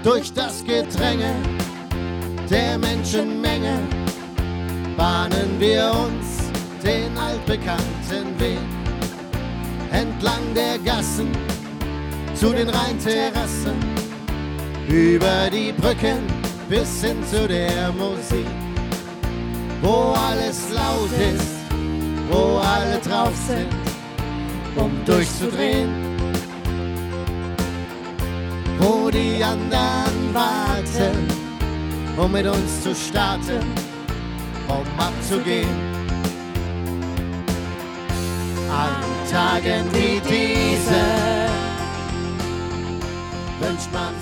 Durch das Gedränge der Menschenmenge bahnen wir uns den altbekannten Weg entlang der Gassen zu den Rheinterrassen, über die Brücken bis hin zu der Musik, wo alles laut ist, wo alle drauf sind, um durchzudrehen, wo die anderen warten, um mit uns zu starten, um abzugehen. An Tagen wie diese wünscht man